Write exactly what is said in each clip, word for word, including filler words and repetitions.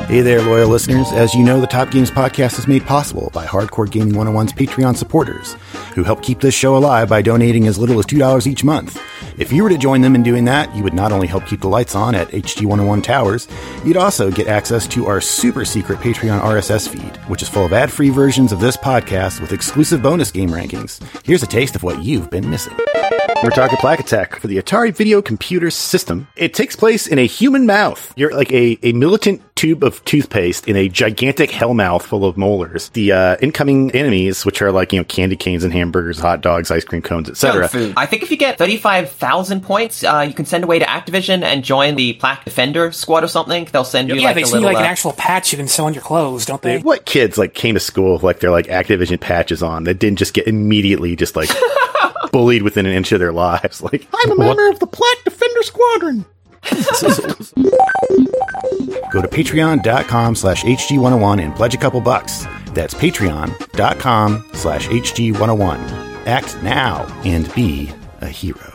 Hey there, loyal listeners. As you know, the Top Games Podcast is made possible by Hardcore Gaming one oh one's Patreon supporters, who help keep this show alive by donating as little as two dollars each month. If you were to join them in doing that, you would not only help keep the lights on at H G one oh one Towers, you'd also get access to our super secret Patreon R S S feed, which is full of ad-free versions of this podcast with exclusive bonus game rankings. Here's a taste of what you've been missing. We're talking Plaque Attack for the Atari Video Computer System. It takes place in a human mouth. You're like a, a militant tube of toothpaste in a gigantic hell mouth full of molars. The uh, incoming enemies, which are like, you know, candy canes and hamburgers, hot dogs, ice cream cones, et cetera. I think if you get thirty-five thousand points, uh, you can send away to Activision and join the Plaque Defender squad or something. They'll send you yeah, like they a send little... you like uh, an actual patch you can sew on your clothes, don't they? What kids like came to school with like their like Activision patches on that didn't just get immediately just like bullied within an inch of their lives? Like, I'm a member what? of the Plaque Defender Squadron. Go to patreon.com slash HG101 and pledge a couple bucks. That's patreon.com slash HG101. Act now and be a hero.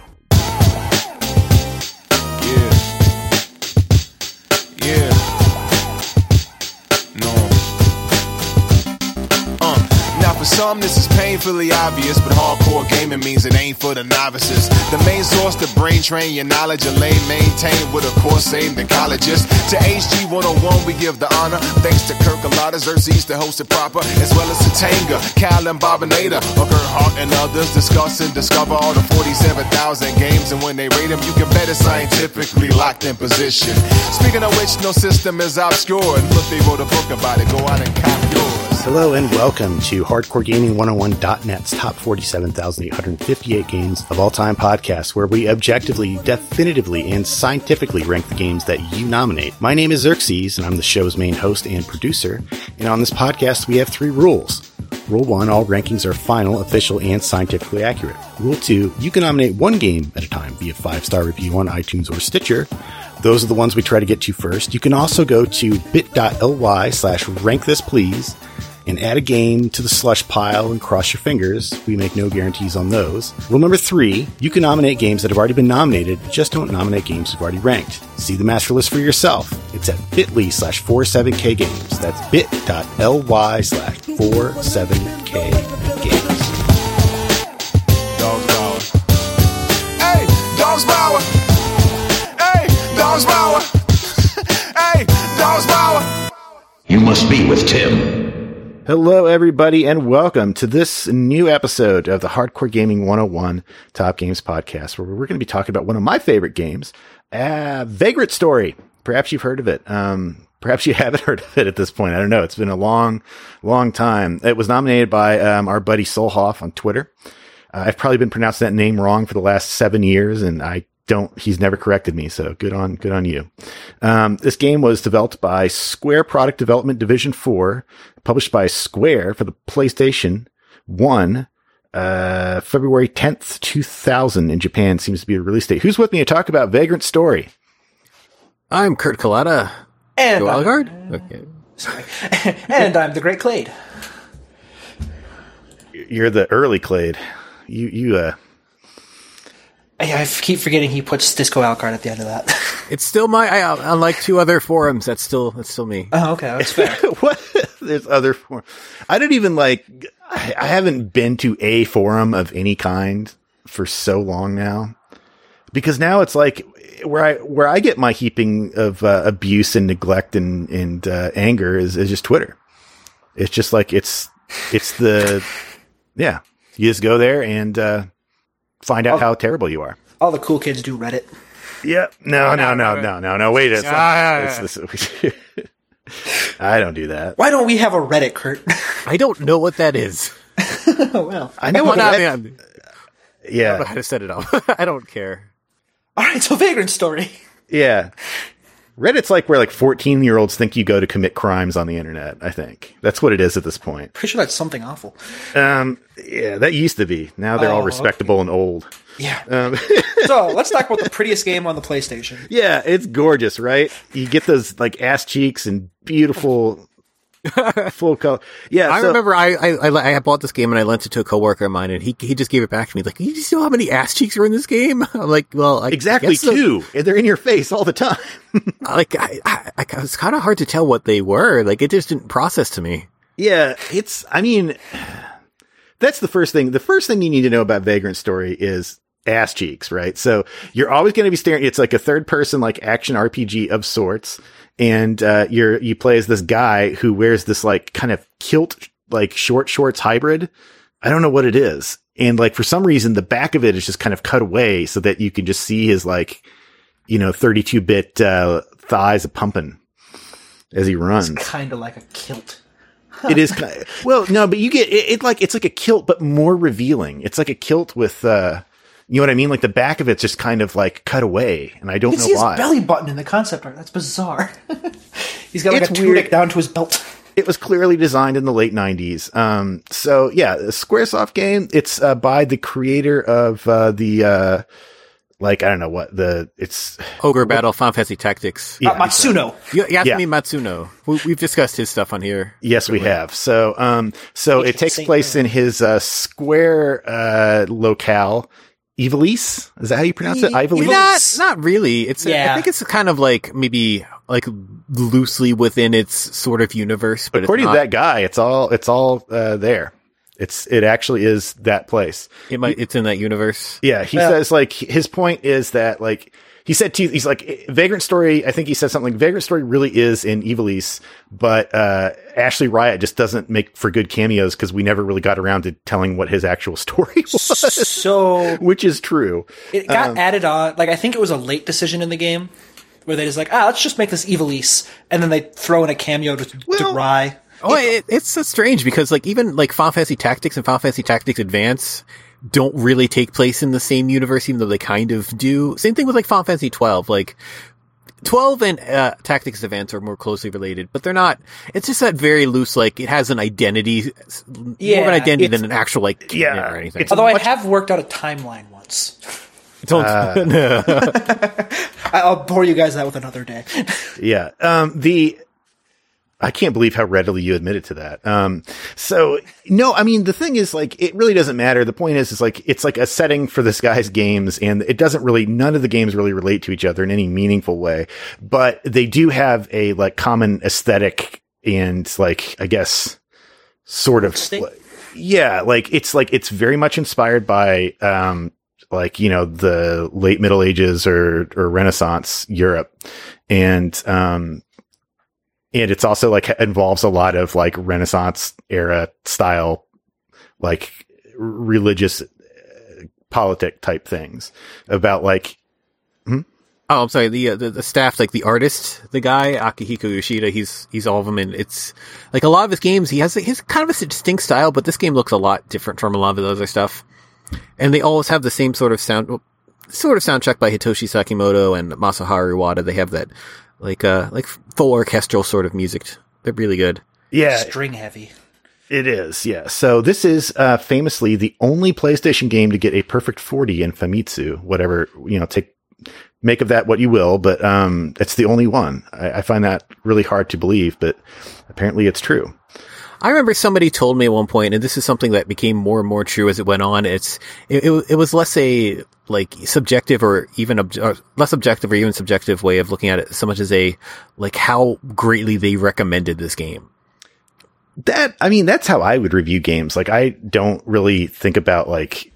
Yeah. Yeah. No. Uh. Now for some this is painfully obvious, but hardcore gaming means it ain't for the novices. The main source to brain train your knowledge, a lane maintained with a course aimed at colleges. To H G one oh one we give the honor, thanks to Kirk Alada, Xerxes to host it proper, as well as to Tanga, Cal and Bobinator, Hooker, Hart and others discuss and discover all the forty-seven thousand games, and when they rate them you can bet it's scientifically locked in position. Speaking of which, no system is obscure, and look, they wrote a book about it, go out and cop yours. Hello and welcome to Hardcore Gaming one oh one dot net's top forty-seven thousand eight hundred fifty-eight games of all time podcast, where we objectively, definitively, and scientifically rank the games that you nominate. My name is Xerxes, and I'm the show's main host and producer. And on this podcast, we have three rules. Rule one, all rankings are final, official, and scientifically accurate. Rule two, you can nominate one game at a time via five-star review on iTunes or Stitcher. Those are the ones we try to get to first. You can also go to bit.ly slash rank this please and add a game to the slush pile and cross your fingers. We make no guarantees on those. Rule number three, you can nominate games that have already been nominated, just don't nominate games you've already ranked. See the master list for yourself. It's at bit.ly slash 47k games. That's bit.ly slash 47k games. Dogs Power. Hey, Dogs Power. Hey, Dogs Power. Hey, Dogs Power. You must be with Tim. Hello, everybody, and welcome to this new episode of the Hardcore Gaming one oh one Top Games Podcast, where we're going to be talking about one of my favorite games, uh, Vagrant Story. Perhaps you've heard of it. Um, perhaps you haven't heard of it at this point. I don't know. It's been a long, long time. It was nominated by um, our buddy Solhoff on Twitter. Uh, I've probably been pronouncing that name wrong for the last seven years, and I don't, he's never corrected me. So good on, good on you. Um, this game was developed by Square Product Development Division four, published by Square for the PlayStation one, uh, February tenth, two thousand in Japan seems to be a release date. Who's with me to talk about Vagrant Story? I'm Kurt Collada. And Joe I'm, Algard? Okay. Sorry. And I'm the Great Clade. You're the early Clade. You, you, uh, I, I keep forgetting he puts Disco Alcard at the end of that. It's still my, I, unlike two other forums, that's still, that's still me. Oh, okay. That's fair. What? There's other forums. I don't even like, I, I haven't been to a forum of any kind for so long now, because now it's like where I, where I get my heaping of uh, abuse and neglect and, and, uh, anger is, is just Twitter. It's just like, it's, it's the, yeah, you just go there and, uh, find out all, how terrible you are. All the cool kids do Reddit. Yep. No, no, no, no, no, no. Wait. It's not, yeah, it's this, I don't do that. Why don't we have a Reddit, Kurt? I don't know what that is. Well, I know what that is. Yeah. I don't know how to set it up. I don't care. All right. So Vagrant Story. Yeah. Reddit's like where like fourteen year olds think you go to commit crimes on the internet. I think that's what it is at this point. Pretty sure that's something awful. Um, yeah, that used to be. Now they're oh, all respectable okay. and old. Yeah. Um, so let's talk about the prettiest game on the PlayStation. Yeah, it's gorgeous, right? You get those like ass cheeks and beautiful full color. Yeah, I so, remember I, I I bought this game and I lent it to a coworker of mine, and he he just gave it back to me like, "You see how many ass cheeks are in this game?" I'm like, "Well, I exactly guess so." two. And they're in your face all the time. Like, I, I, I it's kind of hard to tell what they were. Like, it just didn't process to me. Yeah, it's. I mean, that's the first thing. The first thing you need to know about Vagrant Story is ass cheeks, right? So you're always going to be staring. It's like a third person, like action R P G of sorts. And, uh, you're, you play as this guy who wears this like kind of kilt, like short shorts hybrid. I don't know what it is. And like, for some reason, the back of it is just kind of cut away so that you can just see his like, you know, thirty-two bit, uh, thighs a pumping as he runs. It's kind of like a kilt. It is kind of, well, no, but you get it, it like, it's like a kilt, but more revealing. It's like a kilt with, uh, you know what I mean? Like the back of it's just kind of like cut away, and I don't you can know see his why. belly button in the concept art. That's bizarre. He's got like It's a tunic weird. down to his belt. It was clearly designed in the late nineties. Um, so yeah, the Squaresoft game. It's uh, by the creator of uh, the uh, like I don't know what the it's Ogre Battle, Final Fantasy Tactics. Yeah, uh, Matsuno. You, you have Yeah. to mean Matsuno. We, we've discussed his stuff on here. Yes, we have. So, um, so He it can takes sing place well. in his uh, Square uh, locale, Ivalice. Is that how you pronounce it? Ye- Ivalice. Ivalice. Not, not really. It's. Yeah. I think it's kind of like maybe like loosely within its sort of universe, but According it's to not, that guy, it's all it's all uh, there. It's it actually is that place. it might. It's in that universe. Yeah, he Yeah. says like his point is that like he said to he's like Vagrant Story. I think he said something like Vagrant Story really is in Ivalice, but uh, Ashley Riot just doesn't make for good cameos because we never really got around to telling what his actual story was, So which is true. it got Um, added on. Like I think it was a late decision in the game where they just like, ah, let's just make this Ivalice, and then they throw in a cameo to, Well- to Rye. Oh, it, it's so strange because like even like Final Fantasy Tactics and Final Fantasy Tactics Advance don't really take place in the same universe, even though they kind of do. Same thing with like Final Fantasy twelve. Like twelve and uh, Tactics Advance are more closely related, but they're not. It's just that very loose. Like it has an identity, more of Yeah, an identity it's- than an actual like canon yeah, or anything. it's- Although much- I have worked out a timeline once. Don't. I- I'll bore you guys out with another day. Yeah. Um, the, I can't believe how readily you admitted to that. Um, so no, I mean, the thing is like, it really doesn't matter. The point is, is like, it's like a setting for this guy's games and it doesn't really, none of the games really relate to each other in any meaningful way, but they do have a like common aesthetic and like, I guess, sort of, State? yeah, like it's like, it's very much inspired by, um, like, you know, the late Middle Ages or, or Renaissance Europe. And, um, and it's also like involves a lot of like Renaissance era style, like r- religious uh, politic type things about like, Oh, I'm sorry. The, uh, the the staff, like the artist, the guy Akihiko Yoshida, he's he's all of them, and it's like a lot of his games. He has his kind of a distinct style, but this game looks a lot different from a lot of the other stuff. And they always have the same sort of sound, sort of soundtrack by Hitoshi Sakimoto and Masaharu Wada. They have that like uh like full orchestral sort of music. They're really good. yeah, String heavy. it is. Yeah. So this is uh, famously the only PlayStation game to get a perfect forty in Famitsu, whatever, you know, take, make of that what you will, but um, it's the only one. I, I find that really hard to believe, but apparently it's true. I remember somebody told me at one point, and this is something that became more and more true as it went on. It's it, it, it was less a like subjective or even ob- or less objective or even subjective way of looking at it, so much as a like how greatly they recommended this game. That, I mean, that's how I would review games. Like, I don't really think about like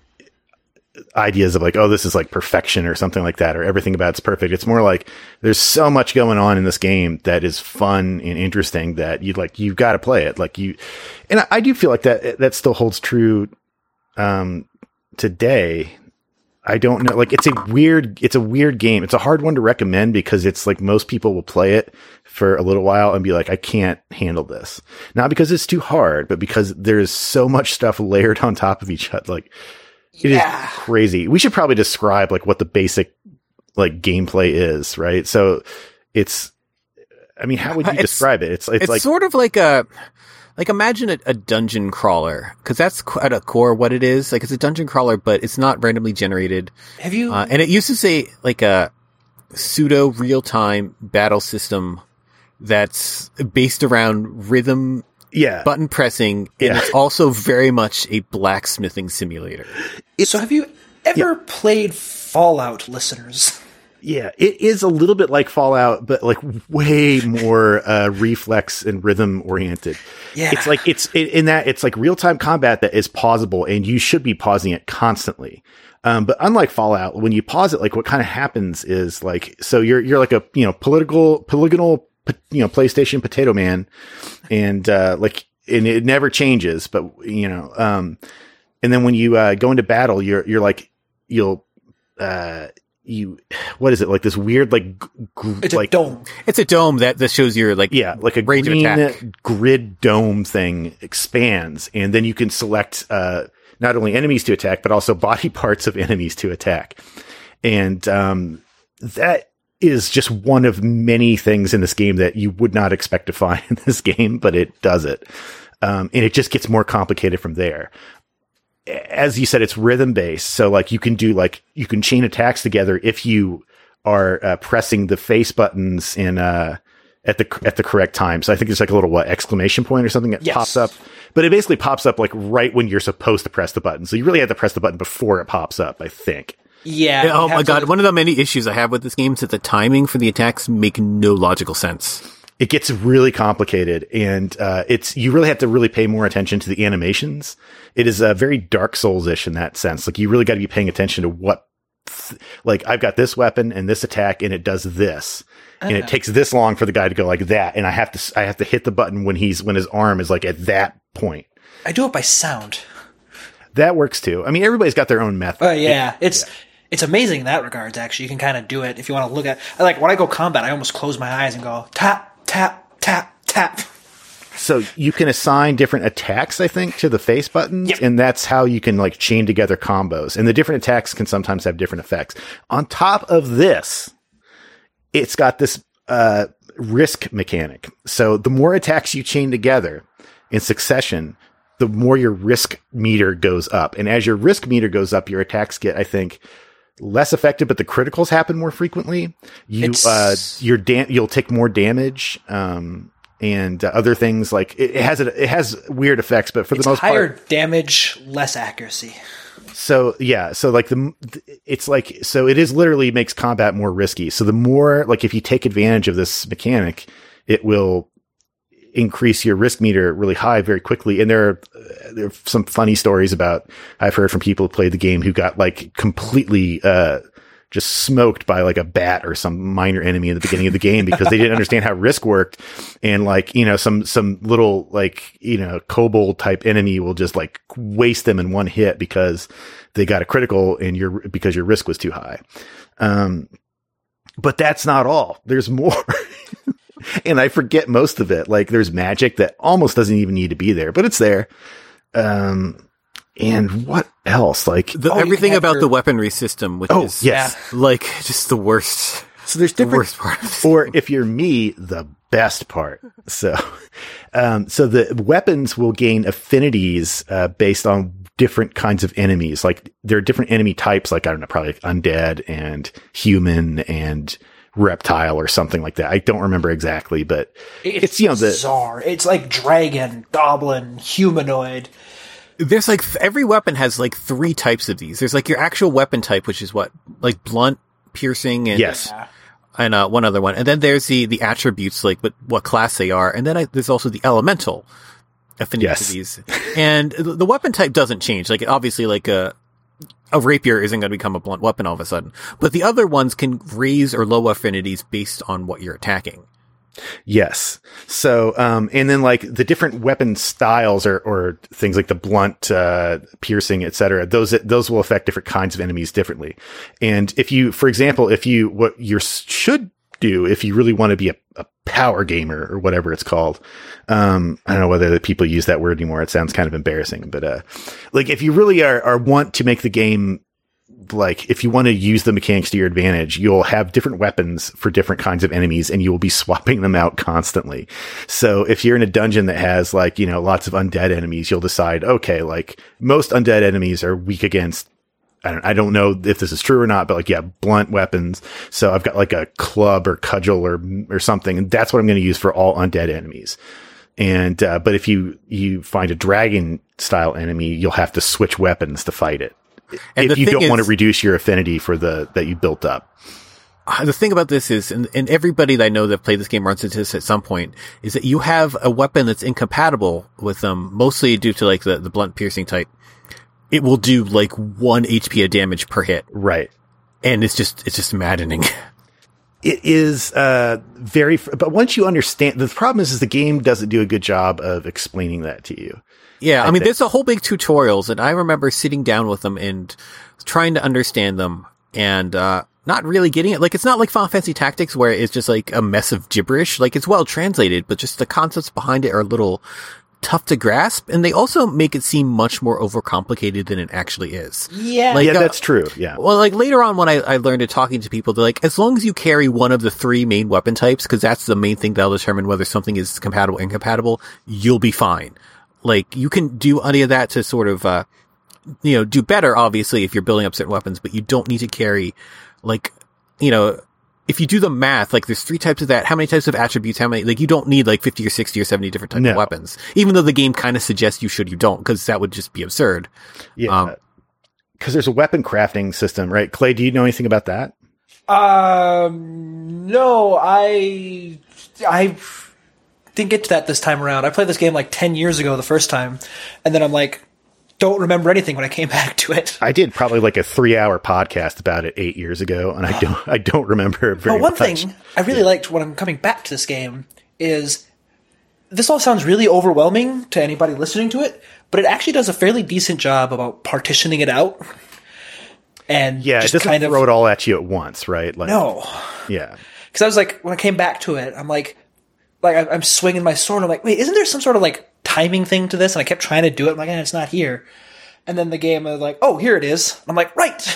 ideas of like, oh, this is like perfection or something like that, or everything about it's perfect. It's more like there's so much going on in this game that is fun and interesting that you like, you've got to play it. Like you, and I, I do feel like that, that still holds true, um, today. I don't know. Like, it's a weird, it's a weird game. It's a hard one to recommend because it's like most people will play it for a little while and be like, I can't handle this. Not because it's too hard, but because there's so much stuff layered on top of each other. Like, it Yeah. is crazy. We should probably describe like what the basic like gameplay is, right? So it's, I mean, how would you It's- describe it? It's, it's, It's like, sort of like a like imagine a, a dungeon crawler, because that's qu- at a core what it is. Like it's a dungeon crawler, but it's not randomly generated. Have you? Uh, and it uses a like a pseudo real time battle system that's based around rhythm Yeah. button pressing, and Yeah. it's also very much a blacksmithing simulator. So have you ever played Fallout, listeners? Yeah, it is a little bit like Fallout, but like way more uh, reflex and rhythm oriented. Yeah. It's like it's in that it's like real time combat that is pausable, and you should be pausing it constantly. Um, but unlike Fallout, when you pause it, like what kind of happens is like so you're you're like a you know political polygonal you know PlayStation Potato Man, and uh, like and it never changes. But you know, um, and then when you uh, go into battle, you're you're like you'll. Uh, You, what is it like? This weird, like, gr- It's like a dome. It's a dome that, that shows your like yeah, like a range of green attack. grid dome thing expands, and then you can select uh, not only enemies to attack, but also body parts of enemies to attack. And um, that is just one of many things in this game that you would not expect to find in this game, but it does it. Um, and it just gets more complicated from there. As you said, it's rhythm based. So like you can do like, you can chain attacks together if you are uh, pressing the face buttons in, uh, at the, at the correct time. So I think there's like a little, what, exclamation point or something that Yes. pops up, but it basically pops up like right when you're supposed to press the button. So you really have to press the button before it pops up, I think. Yeah. Yeah, oh you my have god, to- one of the many issues I have with this game is that the timing for the attacks make no logical sense. It gets really complicated, and uh, it's you really have to really pay more attention to the animations. It is uh, very Dark Souls-ish in that sense. Like you really got to be paying attention to what, th- like I've got this weapon and this attack, and it does this, and it takes this long for the guy to go like that, and I have to I have to hit the button when he's when his arm is like at that point. I do it by sound. That works too. I mean, everybody's got their own method. Oh yeah, it's it's amazing in that regards. Actually, you can kind of do it if you want to look at. Like when I go combat, I almost close my eyes and go tap tap tap tap. So you can assign different attacks, I think, to the face buttons, Yep. and that's how you can like chain together combos. And the different attacks can sometimes have different effects. On top of this, it's got this uh, risk mechanic. So the more attacks you chain together in succession, the more your risk meter goes up. And as your risk meter goes up, your attacks get, I think, less effective, but the criticals happen more frequently. You, It's- uh, your da- you'll take more damage, um, and uh, other things like it, it has, a, it has weird effects, but for It's the most higher part, damage, less accuracy. so yeah, so like the, it's like, so it is literally makes combat more risky. So the more, like if you take advantage of this mechanic, it will increase your risk meter really high very quickly. And there are, there are some funny stories about, I've heard from people who played the game who got like completely, uh, just smoked by like a bat or some minor enemy in the beginning of the game because they didn't understand how risk worked. And like, you know, some, some little like, you know, kobold type enemy will just like waste them in one hit because they got a critical and your, because your risk was too high. Um, but that's not all. There's more. And I forget most of it. Like there's magic that almost doesn't even need to be there, but it's there. Um, and what else? Like The, Oh, you everything can have about your- the weaponry system, which Oh, is yes. like just the worst. So there's The different, worst part of this or if you're me, the best part. So, um, so the weapons will gain affinities, uh, based on different kinds of enemies. Like there are different enemy types, like, I don't know, probably like undead and human and reptile or something like that. I don't remember exactly, but it's, you know, the, bizarre. It's like dragon, goblin, humanoid. There's like th- every weapon has like three types of these. There's like your actual weapon type, which is what, like blunt, piercing, and yes. and uh, one other one. And then there's the the attributes, like what what class they are. And then I, there's also the elemental affinity Yes. to these. And the, the weapon type doesn't change. Like obviously, like a a rapier isn't going to become a blunt weapon all of a sudden. But the other ones can raise or low affinities based on what you're attacking. Yes. So, um, and then like the different weapon styles or, or things like the blunt, uh, piercing, et cetera, those, those will affect different kinds of enemies differently. And if you, for example, if you, what you should do, if you really want to be a, a power gamer or whatever it's called, um, I don't know whether the people use that word anymore. It sounds kind of embarrassing, but, uh, like if you really are, are want to make the game, like if you want to use the mechanics to your advantage, you'll have different weapons for different kinds of enemies and you will be swapping them out constantly. So if you're in a dungeon that has like, you know, lots of undead enemies, you'll decide, okay, like most undead enemies are weak against, I don't, I don't know if this is true or not, but like, yeah, blunt weapons. So I've got like a club or cudgel or, or something. And that's what I'm going to use for all undead enemies. And, uh, but if you, you find a dragon style enemy, you'll have to switch weapons to fight it. And if you don't is, want to reduce your affinity for the, that you built up. The thing about this is, and, and everybody that I know that played this game runs into this at some point, is that you have a weapon that's incompatible with them, mostly due to like the, the blunt piercing type. It will do like one H P of damage per hit. Right. And it's just, it's just maddening. It is, uh, very, but once you understand, the problem is, is the game doesn't do a good job of explaining that to you. Yeah. I, I mean, think. there's a whole big tutorials, and I remember sitting down with them and trying to understand them and, uh, not really getting it. Like, it's not like Final Fantasy Tactics where it's just like a mess of gibberish. Like, it's well translated, but just the concepts behind it are a little tough to grasp, and they also make it seem much more overcomplicated than it actually is. Yeah. Like, Yeah, uh, that's true. Yeah. Well, like later on when I, I learned it talking to people, they're like, as long as you carry one of the three main weapon types, because that's the main thing that'll determine whether something is compatible or incompatible, you'll be fine. Like, you can do any of that to sort of, uh, you know, do better, obviously, if you're building up certain weapons, but you don't need to carry, like, you know, if you do the math, like there's three types of that, how many types of attributes, how many, like you don't need like fifty or sixty or seventy different types No. of weapons, even though the game kind of suggests you should, you don't, because that would just be absurd. Yeah. Um, Cause there's a weapon crafting system, right? Clay, do you know anything about that? Um, no, I, I didn't get to that this time around. I played this game like ten years ago the first time, and then I'm like, don't remember anything when I came back to it. I did probably like a three hour podcast about it eight years ago, and I don't, I don't remember very But one much. thing I really liked when I'm coming back to this game is this all sounds really overwhelming to anybody listening to it, but it actually does a fairly decent job about partitioning it out. And Yeah, just it doesn't kind throw of, it all at you at once, right? Like, no. Yeah. Because I was like, when I came back to it, I'm like, like I- I'm swinging my sword. I'm like, wait, isn't there some sort of like timing thing to this? And I kept trying to do it. I'm like, eh, it's not here. And then the game was like, oh, here it is. I'm like, right.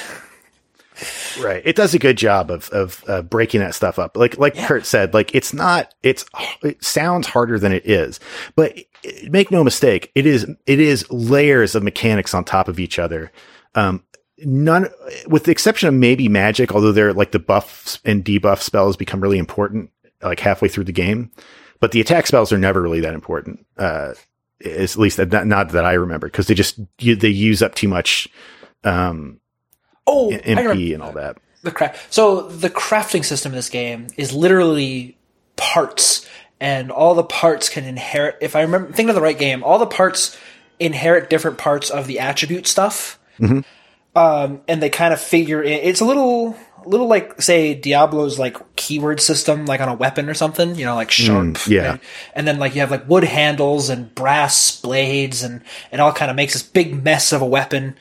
Right. It does a good job of, of, uh, breaking that stuff up. Like, like Yeah. Kurt said, like, it's not, it's, it sounds harder than it is, but it, make no mistake. It is, it is layers of mechanics on top of each other. Um, none, with the exception of maybe magic, although they're like the buffs and debuff spells become really important, like halfway through the game, but the attack spells are never really that important. Uh, at least not, not that I remember, because they just, you, they use up too much, um, Oh, I M remember. P and all that. The cra- so the crafting system in this game is literally parts, and all the parts can inherit. If I remember, thinking of the right game, all the parts inherit different parts of the attribute stuff, Mm-hmm. um, and they kind of figure in. It's a little, a little like say Diablo's like keyword system, like on a weapon or something. You know, like sharp. Mm, yeah. And, and then like you have like wood handles and brass blades, and it all kind of makes this big mess of a weapon.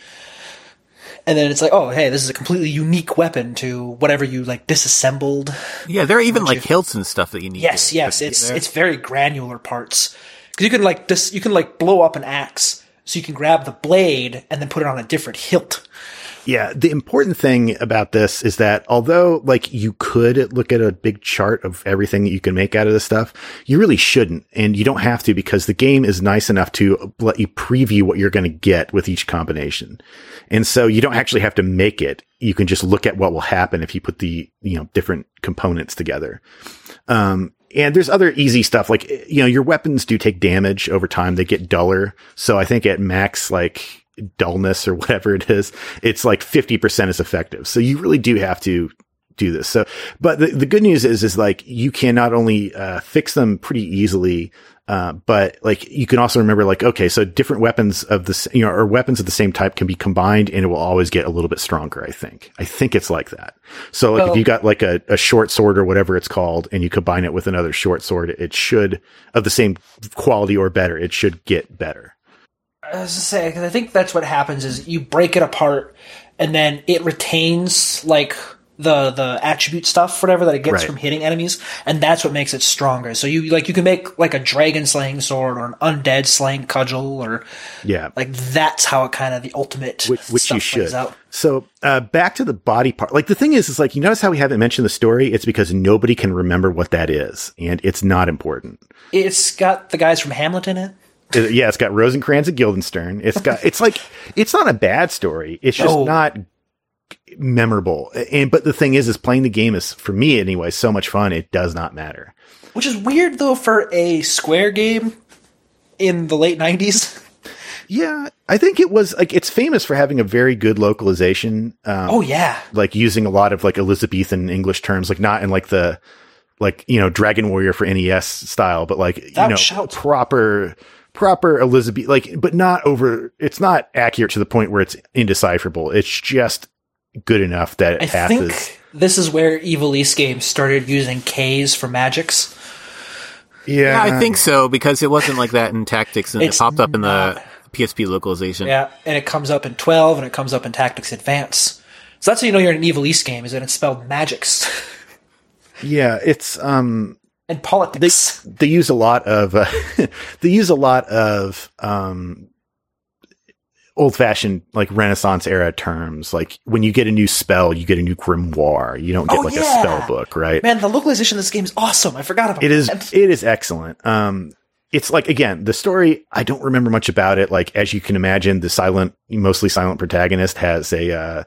And then it's like, oh, hey, this is a completely unique weapon to whatever you like disassembled. Yeah, there are even like hilts and stuff that you need. Yes, to yes, put it's there. it's very granular parts because you can like dis- you can like blow up an axe, so you can grab the blade and then put it on a different hilt. Yeah. The important thing about this is that although like you could look at a big chart of everything that you can make out of this stuff, you really shouldn't. And you don't have to, because the game is nice enough to let you preview what you're going to get with each combination. And so you don't actually have to make it. You can just look at what will happen if you put the, you know, different components together. Um, and there's other easy stuff like, you know, your weapons do take damage over time. They get duller. So I think at max, like, dullness or whatever it is, it's like fifty percent as effective. So you really do have to do this. So, but the, the good news is, is like you can not only uh, fix them pretty easily, uh, but like you can also remember like, okay, so different weapons of this, you know, or weapons of the same type can be combined and it will always get a little bit stronger. I think, I think it's like that. So like Well, if you got like a, a short sword or whatever it's called and you combine it with another short sword, it should, of the same quality or better, it should get better. I was to say, because I think that's what happens is you break it apart and then it retains like the the attribute stuff, whatever that it gets Right. from hitting enemies, and that's what makes it stronger. So you like you can make like a dragon slaying sword or an undead slaying cudgel, or Yeah. like that's how it kind of the ultimate Which, which stuff you should. plays out. So, uh, back to the body part. Like the thing is, is like, you notice how we haven't mentioned the story? It's because nobody can remember what that is. And it's not important. It's got the guys from Hamlet in it. Uh, yeah, it's got Rosencrantz and Guildenstern. It's got, it's like, it's not a bad story. It's just No. not memorable. And, but the thing is, is playing the game is, for me anyway, so much fun. It does not matter. Which is weird though for a Square game in the late nineties. Yeah, I think it was like it's famous for having a very good localization. Um, Oh yeah, like using a lot of like Elizabethan English terms, like not in like the like you know Dragon Warrior for N E S style, but like you Thou know shalt. proper proper Elizabeth, like but not over. It's not accurate to the point where it's indecipherable. It's just good enough that it I passes. think this is where Evil East games started using K's for magics. Yeah, Yeah, I think so, because it wasn't like that in Tactics, and It's it popped up in the not. P S P localization. Yeah, and it comes up in twelve, and it comes up in Tactics Advance. So that's how you know you're in an Evil East game, is that it's spelled magics Yeah, it's um. and they politics. they use a lot of uh, they use a lot of um old fashioned like Renaissance era terms. Like when you get a new spell, you get a new grimoire. You don't get Oh, like yeah. a spell book, right? Man, the localization of this game is awesome. I forgot about It is that. it is excellent. Um it's like again, the story, I don't remember much about it. Like as you can imagine, the silent mostly silent protagonist has a uh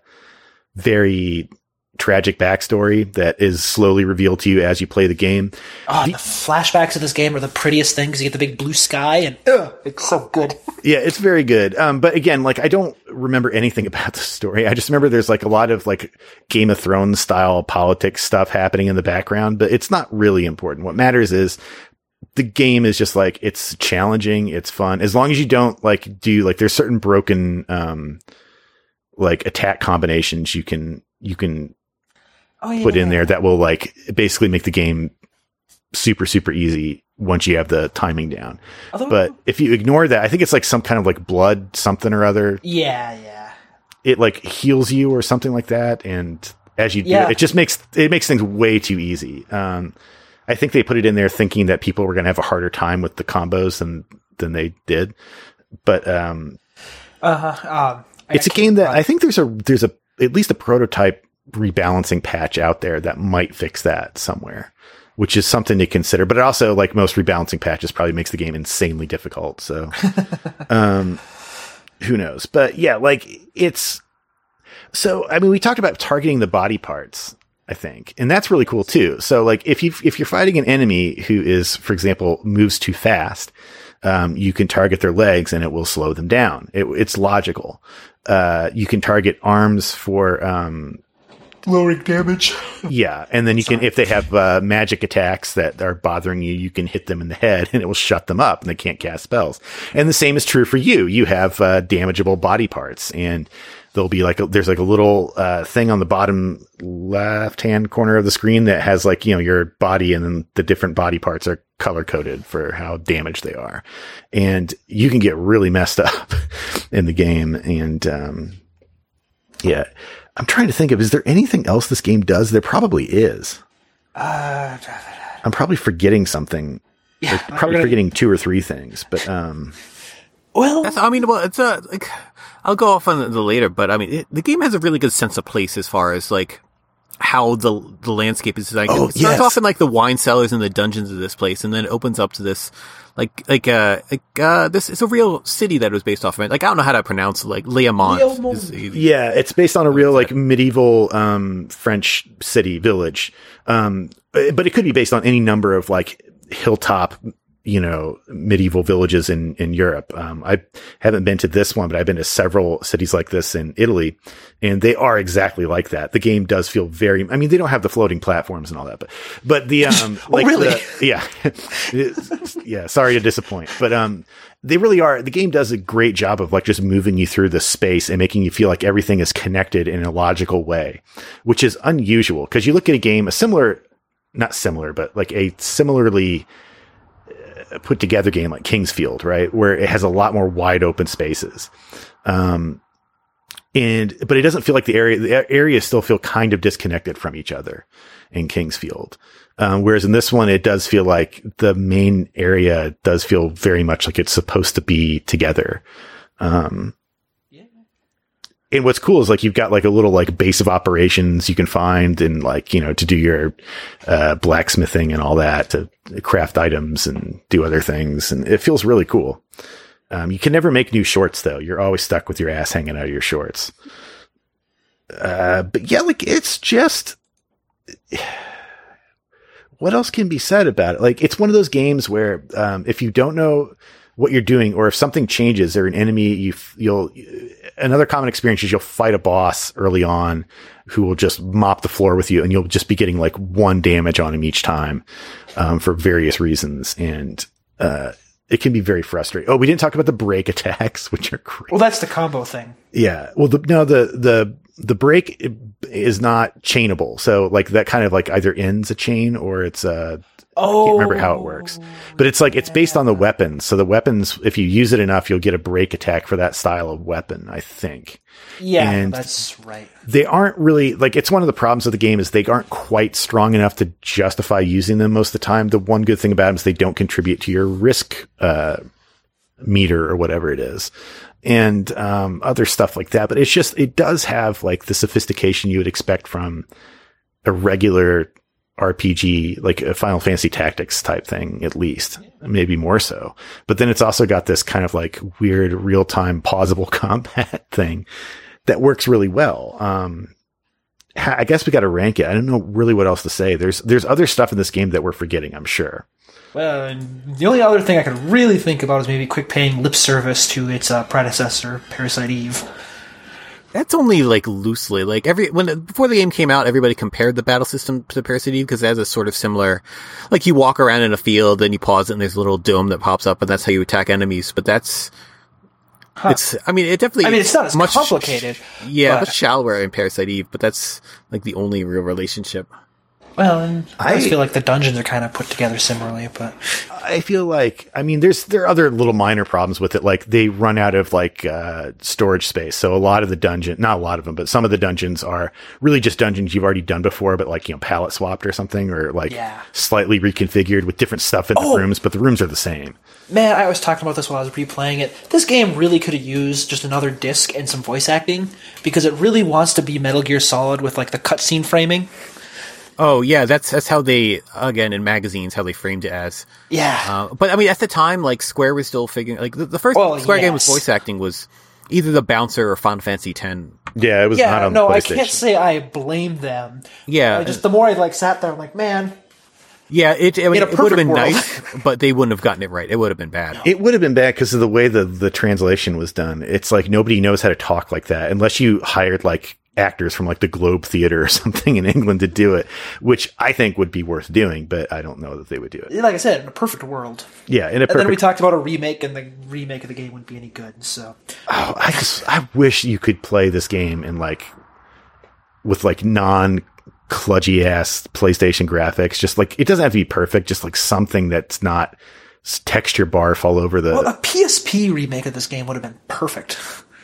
very tragic backstory that is slowly revealed to you as you play the game. Oh, the flashbacks of this game are the prettiest thing because you get the big blue sky and ugh, it's so good. Yeah, it's very good. Um, but again, like I don't remember anything about the story. I just remember there's like a lot of like Game of Thrones style politics stuff happening in the background, but it's not really important. What matters is the game is just like, it's challenging. It's fun. As long as you don't like do like, there's certain broken, um, like attack combinations you can, you can Oh, yeah. put in there that will like basically make the game super, super easy once you have the timing down. Although- But if you ignore that, I think it's like some kind of like blood something or other. Yeah, yeah. It like heals you or something like that. And as you do Yeah. it, it just makes, it makes things way too easy. Um, I think they put it in there thinking that people were going to have a harder time with the combos than, than they did. But, um, Uh-huh. Um, it's a game that I think there's a, there's a, at least a prototype rebalancing patch out there that might fix that somewhere, which is something to consider. But it also, like most rebalancing patches, probably makes the game insanely difficult. So, um, who knows? But yeah, like it's, so, I mean, we talked about targeting the body parts, I think, and that's really cool too. So like if you, if you're fighting an enemy who is, for example, moves too fast, um, you can target their legs and it will slow them down. It, it's logical. Uh, you can target arms for, um, lowering damage. yeah, and then you can, if they have uh, magic attacks that are bothering you, you can hit them in the head and it will shut them up and they can't cast spells. And the same is true for you. You have uh, damageable body parts, and there'll be like, a, there's like a little uh, thing on the bottom left-hand corner of the screen that has like, you know, your body, and then the different body parts are color-coded for how damaged they are. And you can get really messed up in the game. And um, yeah. I'm trying to think of, is there anything else this game does? There probably is. Uh, I'm probably forgetting something. yeah, Like, probably we're gonna- forgetting two or three things, but, um, Well, That's, I mean, well, it's a, like, I'll go off on the, the later, but I mean, it, the game has a really good sense of place as far as like how the the landscape is designed. Oh, it starts yes. off in like the wine cellars and the dungeons of this place, and then it opens up to this, like, like, uh, like, uh, this is a real city that it was based off of. Like, I don't know how to pronounce it, like, Léamont. Léamont. Is, is, yeah, it's based on a real, like, medieval, um, French city, village. Um, but it could be based on any number of, like, hilltop, you know, medieval villages in, in Europe. Um, I haven't been to this one, but I've been to several cities like this in Italy, and they are exactly like that. The game does feel very, I mean, they don't have the floating platforms and all that, but, but the, um, Oh, like, really? the, yeah, yeah, sorry to disappoint, but, um, they really are, the game does a great job of like just moving you through the space and making you feel like everything is connected in a logical way, which is unusual. Cause you look at a game, a similar, not similar, but like a similarly, put together game like Kingsfield, right? Where it has a lot more wide open spaces. Um, and, but it doesn't feel like the area, the areas still feel kind of disconnected from each other in Kingsfield. Um, whereas in this one, it does feel like the main area does feel very much like it's supposed to be together. Um, And what's cool is like you've got like a little like base of operations you can find and like, you know, to do your uh, blacksmithing and all that, to craft items and do other things. And it feels really cool. Um, you can never make new shorts though. You're always stuck with your ass hanging out of your shorts. Uh, but yeah, like it's just, what else can be said about it? Like it's one of those games where um, if you don't know what you're doing, or if something changes or an enemy, you, you'll, another common experience is you'll fight a boss early on who will just mop the floor with you, and you'll just be getting like one damage on him each time, um, for various reasons. And, uh, it can be very frustrating. Oh, we didn't talk about the break attacks, which are great. Well, that's the combo thing. Yeah. Well, the, no, the, the, the break is not chainable. So like that kind of like either ends a chain or it's uh Oh, I can't remember how it works, but it's like, it's based on the weapons. So the weapons, if you use it enough, you'll get a break attack for that style of weapon, I think. Yeah, and that's right. They aren't really like, it's one of the problems of the game is they aren't quite strong enough to justify using them most of the time. The one good thing about them is they don't contribute to your risk, uh, meter or whatever it is. And, um, other stuff like that. But it's just, it does have like the sophistication you would expect from a regular R P G, like a Final Fantasy Tactics type thing, at least, maybe more so. But then it's also got this kind of like weird real-time pausable combat thing that works really well. Um, I guess we got to rank it. I don't know really what else to say. There's, there's other stuff in this game that we're forgetting, I'm sure. Well, and the only other thing I could really think about is maybe quick paying lip service to its uh, predecessor, Parasite Eve. That's only like loosely, like every, when, before the game came out, everybody compared the battle system to Parasite Eve because it has a sort of similar, like you walk around in a field, then you pause it and there's a little dome that pops up and that's how you attack enemies. But that's, huh. it's, I mean, it definitely, I mean, it's not as much complicated. Yeah, but, much shallower in Parasite Eve, but that's like the only real relationship. Well, and I, I I feel like the dungeons are kind of put together similarly, but I feel like, I mean, there's, there are other little minor problems with it. Like they run out of like, uh, storage space. So a lot of the dungeon, not a lot of them, but some of the dungeons are really just dungeons you've already done before, but like, you know, palette swapped or something, or like yeah. slightly reconfigured with different stuff in oh. the rooms, but the rooms are the same. Man, I was talking about this while I was replaying it. This game really could have used just another disc and some voice acting because it really wants to be Metal Gear Solid with like the cutscene framing. Oh yeah, that's that's how they, again, in magazines, how they framed it as. Yeah. Uh, but I mean, at the time, like Square was still figuring, like the, the first well, Square yes. game with voice acting was either the Bouncer or Final Fantasy X. Yeah, it was yeah, not on no, the I PlayStation. can't say I blame them. Yeah. I just the more I like sat there, I'm like, man. Yeah, it, I mean, In a it would have been perfect world. nice, but they wouldn't have gotten it right. It would have been bad. It would have been bad because of the way the, the translation was done. It's like nobody knows how to talk like that unless you hired like actors from like the Globe Theatre or something in England to do it, which I think would be worth doing, but I don't know that they would do it. Like I said, in a perfect world. Yeah, in a And perfect. then we talked about a remake, and the remake of the game wouldn't be any good. So, oh, I just I wish you could play this game in like with like non kludgy ass PlayStation graphics. Just like it doesn't have to be perfect. Just like something that's not texture barf all over the. well, a P S P remake of this game would have been perfect.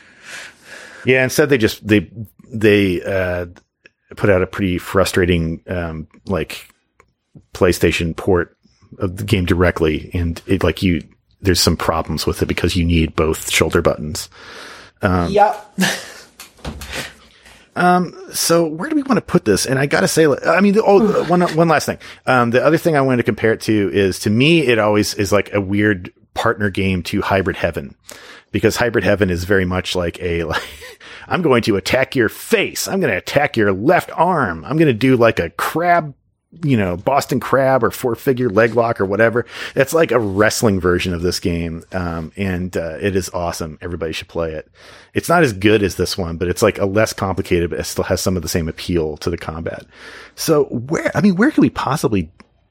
Yeah, instead they just they they uh, put out a pretty frustrating um, like PlayStation port of the game directly, and it like you there's some problems with it because you need both shoulder buttons. Um, yeah. Um, so where do we want to put this? And I gotta say, I mean, oh, one, one last thing. Um, the other thing I wanted to compare it to is, to me, it always is like a weird partner game to Hybrid Heaven, because Hybrid Heaven is very much like a, like, I'm going to attack your face. I'm going to attack your left arm. I'm going to do like a crab, you know, Boston Crab or four figure leg lock or whatever. It's like a wrestling version of this game. Um, and, uh, it is awesome. Everybody should play it. It's not as good as this one, but it's like a less complicated, but it still has some of the same appeal to the combat. So where, I mean, where could we possibly?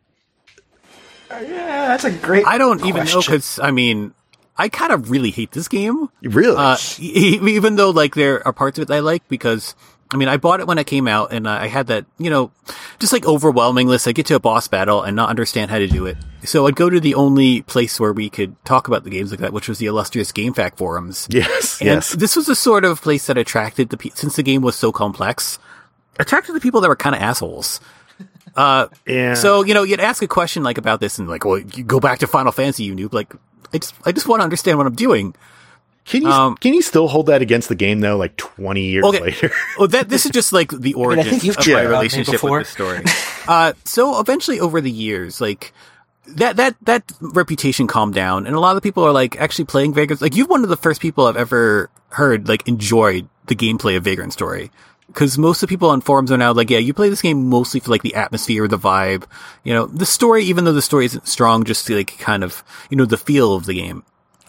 Yeah, that's a great I don't question. even know, because, I mean, I kind of really hate this game. Really? Uh, e- even though, like, there are parts of it that I like, because, I mean, I bought it when it came out, and I had that, you know, just like overwhelming list. I get to a boss battle and not understand how to do it. So I'd go to the only place where we could talk about the games like that, which was the illustrious GameFAQ forums. Yes, and yes. This was the sort of place that attracted the pe- since the game was so complex, attracted the people that were kind of assholes. Uh, yeah. So, you know, you'd ask a question like about this and like, well, you go back to Final Fantasy, you noob. Like, I just, I just want to understand what I'm doing. Can you um, can you still hold that against the game though? Like twenty years okay. later. Well, that this is just like the origin think you've of chatted my about me relationship before. with the story. uh, so eventually, over the years, like that that that reputation calmed down, and a lot of people are like actually playing Vagrant. Like, you're one of the first people I've ever heard like enjoyed the gameplay of Vagrant Story. Because most of the people on forums are now like, yeah, you play this game mostly for like the atmosphere, the vibe, you know, the story, even though the story isn't strong, just to, like kind of, you know, the feel of the game.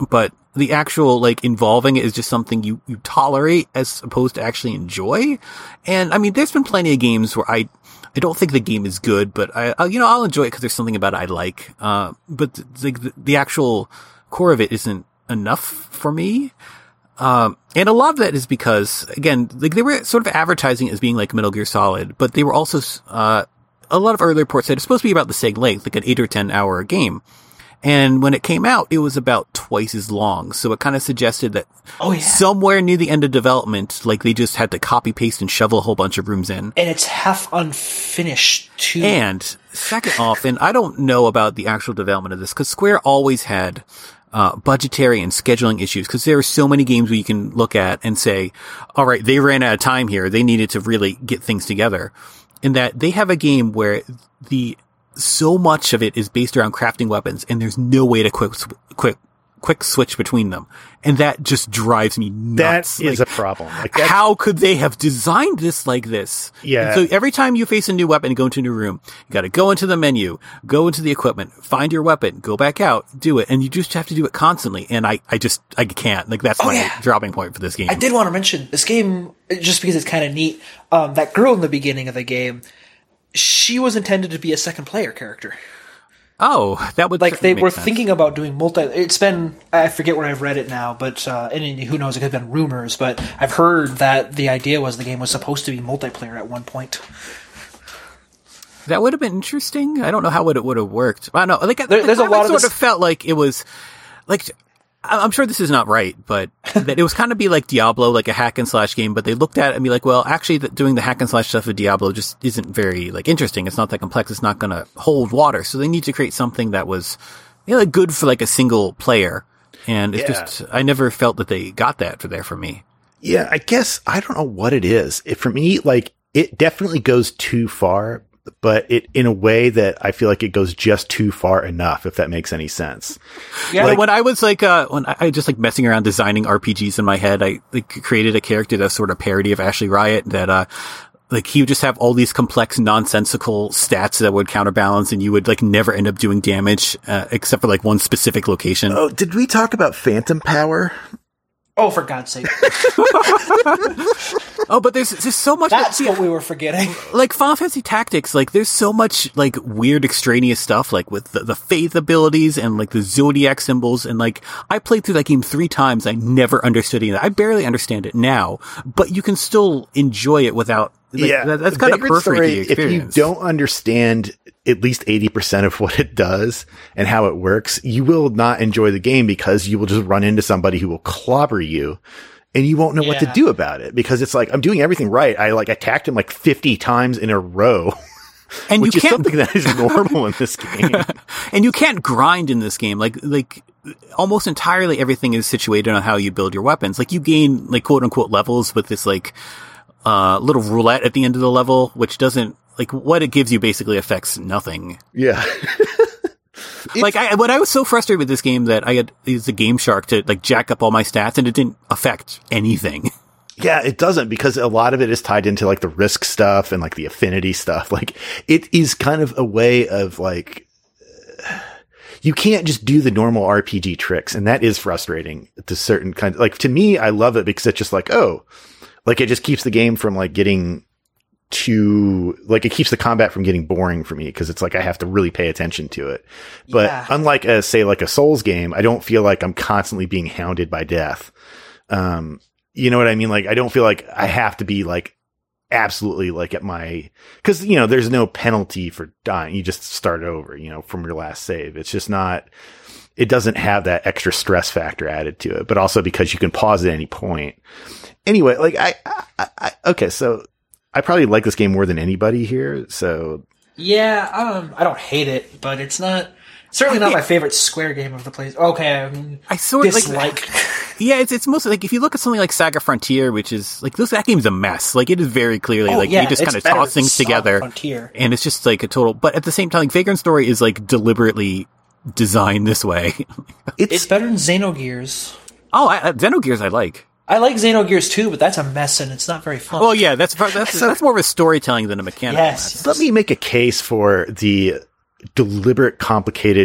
but the actual, like, involving it is just something you, you tolerate as opposed to actually enjoy. And, I mean, there's been plenty of games where I, I don't think the game is good, but I, I you know, I'll enjoy it because there's something about it I like. Uh, but the, the, the actual core of it isn't enough for me. Um, and a lot of that is because, again, like, they were sort of advertising it as being like Metal Gear Solid, but they were also, uh, a lot of early reports said it's supposed to be about the same length, like an eight or ten hour game. And when it came out, it was about twice as long. So it kind of suggested that oh, yeah. somewhere near the end of development, like, they just had to copy paste and shovel a whole bunch of rooms in. And it's half unfinished too. And second off, and I don't know about the actual development of this, because Square always had uh budgetary and scheduling issues, because there are so many games where you can look at and say, all right, they ran out of time here. They needed to really get things together. In that they have a game where the so much of it is based around crafting weapons, and there's no way to quick, quick, quick switch between them. And that just drives me nuts. That is like, a problem. Like, how could they have designed this like this? Yeah. And so every time you face a new weapon and go into a new room, you got to go into the menu, go into the equipment, find your weapon, go back out, do it. And you just have to do it constantly. And I, I just, I can't. Like, that's oh, my yeah. dropping point for this game. I did want to mention this game, just because it's kind of neat. Um, that girl in the beginning of the game, she was intended to be a second player character. Oh, that would like they make were sense. thinking about doing multi. It's been I forget where I've read it now, but uh, and who knows? It could have been rumors, but I've heard that the idea was the game was supposed to be multiplayer at one point. That would have been interesting. I don't know how it would have worked. I don't know. Like, there, there's a lot of sort this... of felt like it was like. I'm sure this is not right, but that it was kind of be like Diablo, like a hack and slash game, but they looked at it and be like, well, actually the, doing the hack and slash stuff with Diablo just isn't very, like, interesting. It's not that complex. It's not going to hold water. So they need to create something that was, you know, like, good for, like, a single player. And it's Yeah. just, I never felt that they got that for there for me. Yeah, I guess I don't know what it is. It, for me, like, it definitely goes too far, but it in a way that I feel like it goes just too far enough, if that makes any sense. Yeah, Like, when I was like, uh, when I, I just like messing around designing R P Gs in my head, I like created a character that's sort of parody of Ashley Riot that, uh, like, he would just have all these complex, nonsensical stats that would counterbalance, and you would, like, never end up doing damage, uh, except for, like, one specific location. Oh, did we talk about Phantom Power? Oh, for God's sake! Oh, but there's there's so much. That's see, what we were forgetting. Like Final Fantasy Tactics, like there's so much like weird extraneous stuff, like with the, the faith abilities and like the zodiac symbols, and like I played through that game three times. I never understood it. I barely understand it now, but you can still enjoy it without. Like, yeah, that, that's kind of Vagrant perfect. Story, experience. if you don't understand at least eighty percent of what it does and how it works, you will not enjoy the game because you will just run into somebody who will clobber you and you won't know what to Yeah. do about it, because it's like, I'm doing everything right. I like attacked him like fifty times in a row. and which you is can't, something that is normal in this game. and you can't grind in this game. Like, like almost entirely everything is situated on how you build your weapons. Like, you gain like quote unquote levels with this like, uh, little roulette at the end of the level, which doesn't, like, what it gives you basically affects nothing. Yeah. Like, I, when I was so frustrated with this game that I had used the Game Shark to like jack up all my stats, and it didn't affect anything. Yeah, it doesn't, because a lot of it is tied into like the risk stuff and like the affinity stuff. Like, it is kind of a way of like, you can't just do the normal R P G tricks. And that is frustrating to certain kinds. Like, to me, I love it because it's just like, oh, like it just keeps the game from like getting too, like, it keeps the combat from getting boring for me, because it's like I have to really pay attention to it. But Yeah. unlike a, say, like a Souls game, I don't feel like I'm constantly being hounded by death. Um, you know what I mean? Like, I don't feel like I have to be like absolutely like at my, because, you know, there's no penalty for dying. You just start over, you know, from your last save. It's just not, it doesn't have that extra stress factor added to it, but also because you can pause at any point. Anyway, like I, I, I okay, so I probably like this game more than anybody here. So Yeah, um, I don't hate it, but it's not certainly not my favorite Square game of the place. Okay, I mean, I sort of dislike. like, yeah, it's it's mostly like if you look at something like Saga Frontier, which is like this, that game's a mess. Like, it is very clearly Oh, like yeah, you just it's kind of better toss than things Saga together, Frontier. and it's just like a total. But at the same time, like Vagrant Story is like deliberately designed this way. it's, It's better than Xenogears. Oh, I, I- Xenogears I like. I like Xenogears too, but that's a mess and it's not very fun. Well, yeah, that's that's So- that's more of a storytelling than a mechanic. Yes. let me make a case for the deliberate, complicated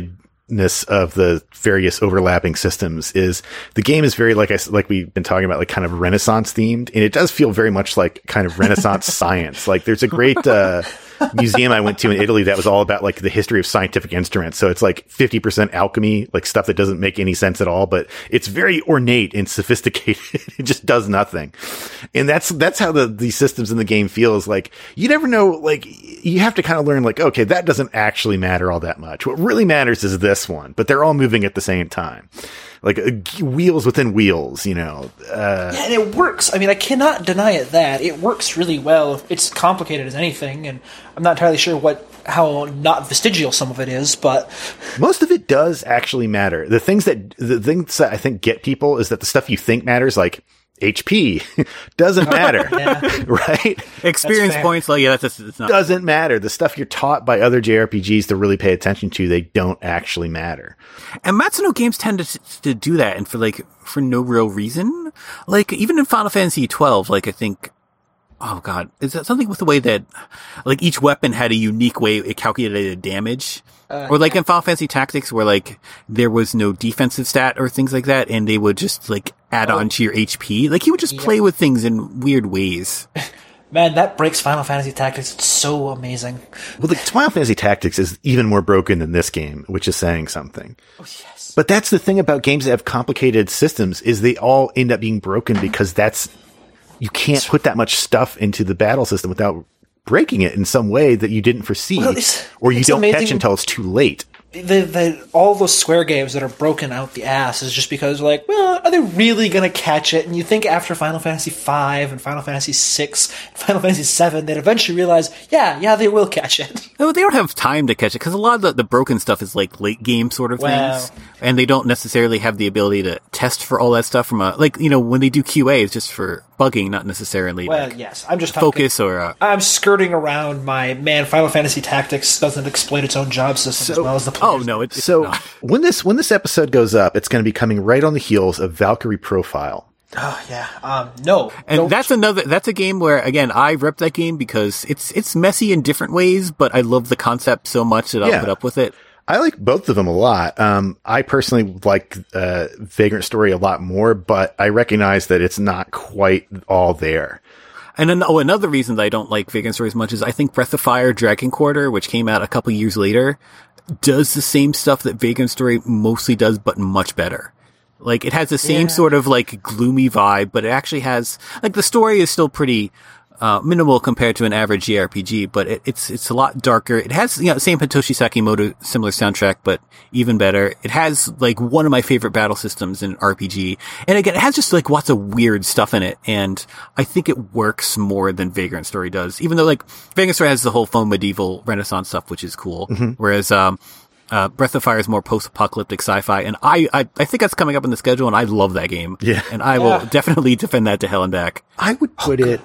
ness of the various overlapping systems is the game is very like I like we've been talking about, like kind of Renaissance themed, and it does feel very much like kind of Renaissance science. Like there's a great uh museum I went to in Italy that was all about like the history of scientific instruments. So it's like fifty percent alchemy, like stuff that doesn't make any sense at all, but it's very ornate and sophisticated. It just does nothing. And that's that's how the these systems in the game feels. Like you never know, like you have to kind of learn like, okay, that doesn't actually matter all that much. What really matters is this one, but they're all moving at the same time. Like uh, wheels within wheels, you know. Uh, yeah, and it works. I mean, I cannot deny it that. It works really well. It's complicated as anything, and I'm not entirely sure what how not vestigial some of it is, but most of it does actually matter. The things that the things that I think get people is that the stuff you think matters, like H P, doesn't matter, right? Experience points, like yeah, that's it's not doesn't matter. The stuff you're taught by other J R P Gs to really pay attention to, they don't actually matter. And Matsuno games tend to to do that, and for like for no real reason. Like even in Final Fantasy twelve, like I think. Oh god, is that something with the way that, like, each weapon had a unique way it calculated damage? Uh, or like in Final Fantasy Tactics where, like, there was no defensive stat or things like that, and they would just, like, add oh. on to your H P. Like, he would just yep. play with things in weird ways. Man, that breaks Final Fantasy Tactics. It's so amazing. Well, the Final Fantasy Tactics is even more broken than this game, which is saying something. Oh, yes. But that's the thing about games that have complicated systems, is they all end up being broken because that's you can't put that much stuff into the battle system without breaking it in some way that you didn't foresee, well, it's, or you it's don't amazing. catch until it's too late. The, the, all those Square games that are broken out the ass is just because, like, well, are they really going to catch it? And you think after Final Fantasy five and Final Fantasy six and Final Fantasy seven, they'd eventually realize, yeah, yeah, they will catch it. No, they don't have time to catch it, because a lot of the, the broken stuff is, like, late game sort of wow. things. And they don't necessarily have the ability to test for all that stuff from a, like, you know, when they do Q A, it's just for bugging, not necessarily, well, like, yes, I'm just focus talking, or... Uh, I'm skirting around my, man, Final Fantasy Tactics doesn't exploit its own job system so, as well as the players. Oh, no, it, it's So not. when this when this episode goes up, it's going to be coming right on the heels of Valkyrie Profile. Oh yeah, um, no, and don't. that's another. That's a game where, again, I rep that game because it's it's messy in different ways, but I love the concept so much that I'll Yeah. put up with it. I like both of them a lot. Um, I personally like uh, Vagrant Story a lot more, but I recognize that it's not quite all there. And then, oh, another reason that I don't like Vagrant Story as much is I think Breath of Fire Dragon Quarter, which came out a couple years later, does the same stuff that Vagrant Story mostly does, but much better. Like, it has the same Yeah. sort of, like, gloomy vibe, but it actually has, like, the story is still pretty, uh, minimal compared to an average J R P G, but it, it's, it's a lot darker. It has, you know, same Hitoshi Sakimoto, similar soundtrack, but even better. It has, like, one of my favorite battle systems in R P G. And again, it has just, like, lots of weird stuff in it, and I think it works more than Vagrant Story does, even though, like, Vagrant Story has the whole faux medieval Renaissance stuff, which is cool. Mm-hmm. Whereas, um, Uh, Breath of Fire is more post-apocalyptic sci-fi, and I, I, I think that's coming up in the schedule, and I love that game. Yeah. And I Yeah. will definitely defend that to hell and back. I would put it,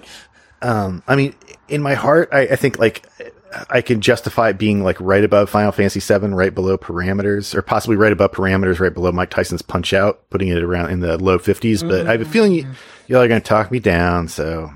um, I mean, in my heart, I, I think like I can justify it being like right above Final Fantasy seven, right below Parameters, or possibly right above Parameters, right below Mike Tyson's Punch Out, putting it around in the low fifties. But mm-hmm. I have a feeling you, y'all are going to talk me down, so.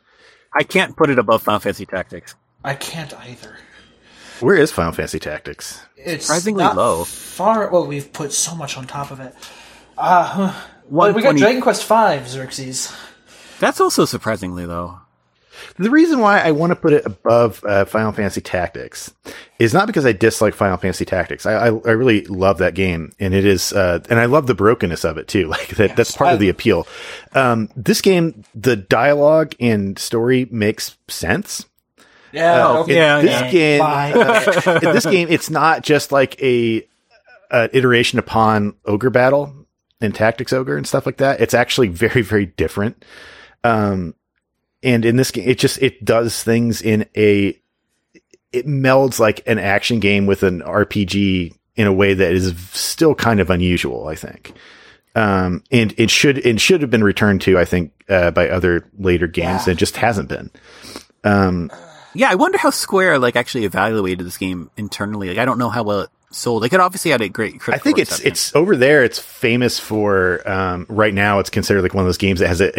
I can't put it above Final Fantasy Tactics. I can't either. Where is Final Fantasy Tactics? It's surprisingly not low. Far. Well, we've put so much on top of it. Uh, well, we got Dragon Quest five, Xerxes. That's also surprisingly low. The reason why I want to put it above uh, Final Fantasy Tactics is not because I dislike Final Fantasy Tactics. I, I, I really love that game, and it is, uh, and I love the brokenness of it too. Like that, yes, that's part I, of the appeal. Um, this game, the dialogue and story makes sense. Yeah, uh, okay. in yeah, this yeah. game, uh, in this game, it's not just like a, a iteration upon Ogre Battle and Tactics Ogre and stuff like that. It's actually very, very different. Um, and in this game, it just it does things in a, it melds like an action game with an R P G in a way that is still kind of unusual, I think. Um, and it should it should have been returned to, I think, uh, by other later games. Yeah. It just hasn't been. Um. Yeah, I wonder how Square like actually evaluated this game internally. Like, I don't know how well it sold. Like, it obviously had a great critical I think it's reception. it's over there. It's famous for um, right now. It's considered like one of those games that has a, a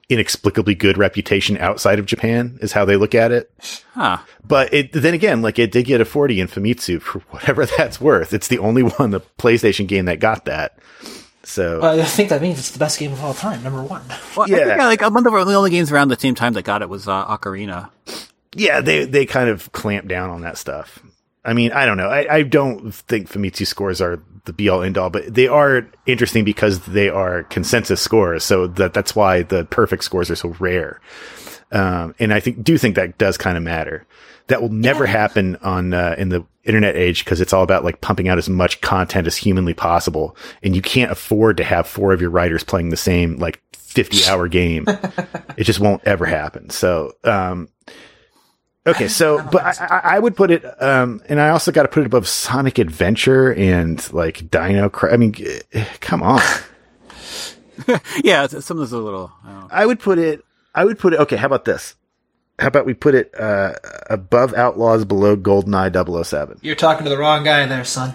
inexplicably good reputation outside of Japan is how they look at it. Huh. But it, then again, like it did get a forty in Famitsu for whatever that's worth. It's the only one, the PlayStation game that got that. So Well, I think that means it's the best game of all time, number one. Well, Yeah. I think, uh, like a month of the only games around the same time that got it was uh, Ocarina. yeah, they, they kind of clamp down on that stuff. I mean, I don't know. I, I don't think Famitsu scores are the be all end all, but they are interesting because they are consensus scores. So that that's why the perfect scores are so rare. Um, and I think do think that does kind of matter. That will never yeah. happen on uh, in the internet age because it's all about like pumping out as much content as humanly possible, and you can't afford to have four of your writers playing the same like fifty hour game. It just won't ever happen. So. Um, Okay, so, but I, I, I would put it, um, and I also got to put it above Sonic Adventure and like Dino Cra- I mean, come on. Yeah, some of those are a little. I, don't know. I would put it, I would put it, okay, how about this? How about we put it, uh, above Outlaws, below GoldenEye double oh seven? You're talking to the wrong guy there, son.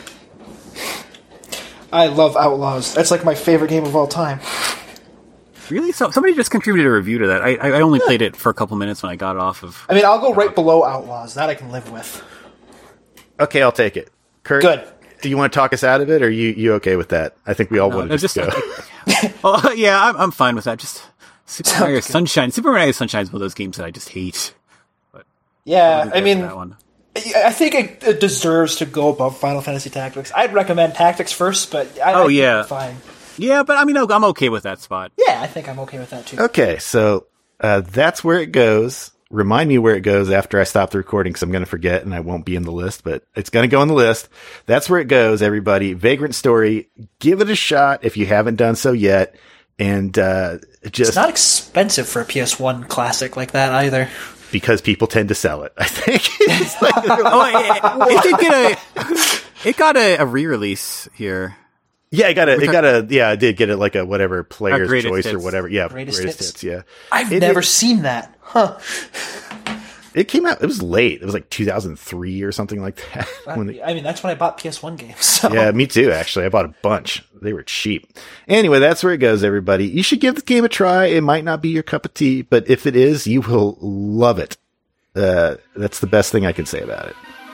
I love Outlaws. That's like my favorite game of all time. Really? So somebody just contributed a review to that. I I only played it for a couple minutes when I got it off of. I mean, I'll go right below Outlaws. That I can live with. Okay, I'll take it. Kurt, good. Do you want to talk us out of it, or are you you okay with that? I think we all no, want no, to just, just go. Oh yeah, I'm I'm fine with that. Just Super Mario Sunshine. Super Mario Sunshine is one of those games that I just hate. But yeah, I mean, that one. I think it, it deserves to go above Final Fantasy Tactics. I'd recommend Tactics first, but I, oh I yeah, think fine. Yeah, but I mean, I'm okay with that spot. Yeah, I think I'm okay with that too. Okay, so uh, that's where it goes. Remind me where it goes after I stop the recording because I'm going to forget and I won't be in the list, but it's going to go in the list. That's where it goes, everybody. Vagrant Story. Give it a shot if you haven't done so yet. And uh, just it's not expensive for a P S one classic like that either. Because people tend to sell it, I think. It's like, oh, it, it did get a, it got a, a re-release here. Yeah, it got a, it got a, yeah, I did get it like a whatever player's choice hits. or whatever. Yeah, greatest, greatest hits. hits. Yeah, I've it, never it, seen that. Huh? It came out. It was late. It was like two thousand three or something like that. when it, I mean, that's when I bought P S one games. So. Yeah, me too. Actually, I bought a bunch. They were cheap. Anyway, that's where it goes, everybody. You should give the game a try. It might not be your cup of tea, but if it is, you will love it. Uh, that's the best thing I can say about it.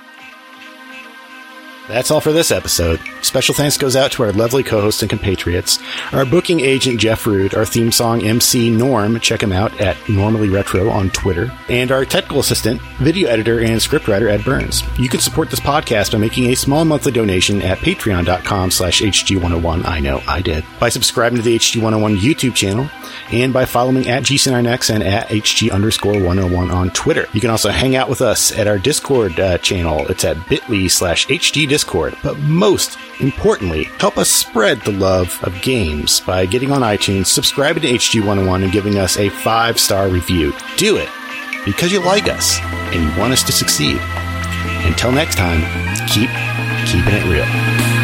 That's all for this episode. Special thanks goes out to our lovely co-hosts and compatriots, our booking agent Jeff Rude, our theme song M C Norm, check him out at Normally Retro on Twitter, and our technical assistant, video editor, and scriptwriter Ed Burns. You can support this podcast by making a small monthly donation at patreon.com slash HG101. I know, I did. By subscribing to the H G one oh one YouTube channel, and by following at G C nine X and at HG underscore 101 on Twitter. You can also hang out with us at our Discord uh, channel. It's at bit.ly slash HG Discord. But most importantly, help us spread the love of games by getting on iTunes, subscribing to H G one oh one, and giving us a five-star review. Do it because you like us and you want us to succeed. Until next time, keep keeping it real.